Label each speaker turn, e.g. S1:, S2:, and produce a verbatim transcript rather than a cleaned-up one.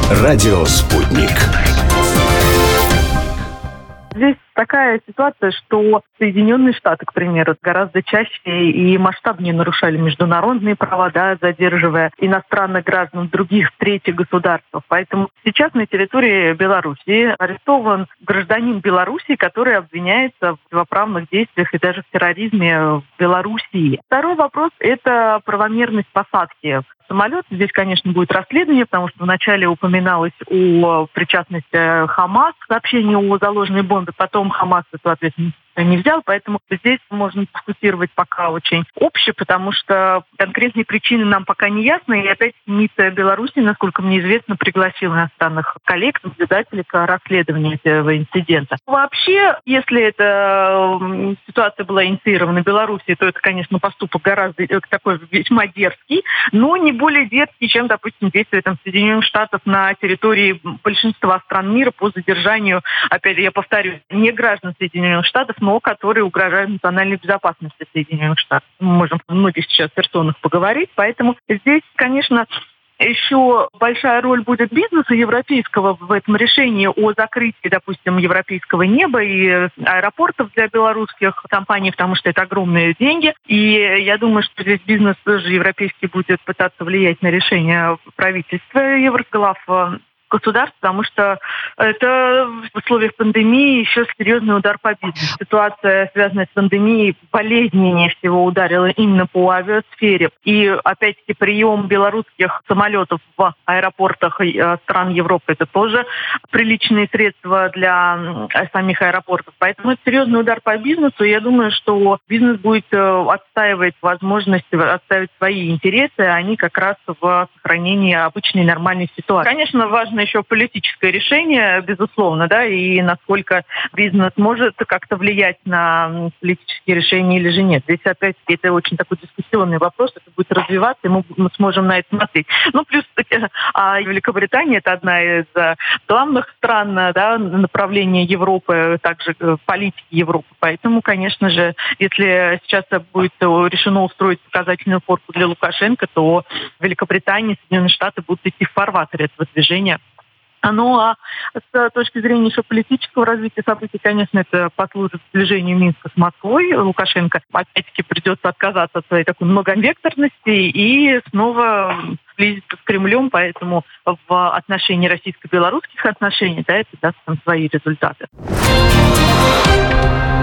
S1: Радио «Спутник».
S2: Здесь такая ситуация, что Соединенные Штаты, к примеру, гораздо чаще и масштабнее нарушали международные права, да, задерживая иностранных граждан других третьих государств. Поэтому сейчас на территории Беларуси арестован гражданин Беларуси, который обвиняется в противоправных действиях и даже в терроризме в Белоруссии. Второй вопрос – это правомерность посадки самолет. Здесь, конечно, будет расследование, потому что вначале упоминалось о причастности Хамас к сообщению о заложенной бомбе, потом Хамас эту ответственность не взял, поэтому здесь можно дискутировать пока очень обще, потому что конкретные причины нам пока не ясны. И опять МИД Беларуси, насколько мне известно, пригласил иностранных коллег, наблюдателей к расследованию этого инцидента. Вообще, если эта ситуация была инициирована Белоруссией, то это, конечно, поступок гораздо такой весьма дерзкий, но не более дерзкий, чем, допустим, действия там, Соединенных Штатов на территории большинства стран мира по задержанию, опять я повторю, не граждан Соединенных Штатов, но которые угрожают национальной безопасности Соединенных Штатов. Мы можем о многих сейчас персонах поговорить, поэтому здесь, конечно, еще большая роль будет бизнеса европейского в этом решении о закрытии, допустим, европейского неба и аэропортов для белорусских компаний, потому что это огромные деньги. И я думаю, что здесь бизнес тоже европейский будет пытаться влиять на решение правительства евроглав государств, потому что это в условиях пандемии еще серьезный удар по бизнесу. Ситуация, связанная с пандемией, болезненнее всего ударила именно по авиасфере. И, опять-таки, прием белорусских самолетов в аэропортах стран Европы – это тоже приличные средства для самих аэропортов. Поэтому это серьезный удар по бизнесу. И я думаю, что бизнес будет отстаивать возможность, отстаивать свои интересы, а они как раз в сохранении обычной нормальной ситуации. Конечно, важно еще политическое решение, безусловно, да, и насколько бизнес может как-то влиять на политические решения или же нет. Здесь, опять-таки, это очень такой дискуссионный вопрос, это будет развиваться, и мы, мы сможем на это смотреть. Ну, плюс а Великобритания – это одна из главных стран, да, направления Европы, также политики Европы. Поэтому, конечно же, если сейчас будет решено устроить показательную форку для Лукашенко, то Великобритания и Соединенные Штаты будут идти в фарватере этого движения. Ну, а с точки зрения еще политического развития событий, конечно, это послужит сближению Минска с Москвой. Лукашенко, опять-таки, придется отказаться от своей такой многовекторности и снова сблизиться с Кремлем, поэтому в отношении российско-белорусских отношений, да, это даст там свои результаты.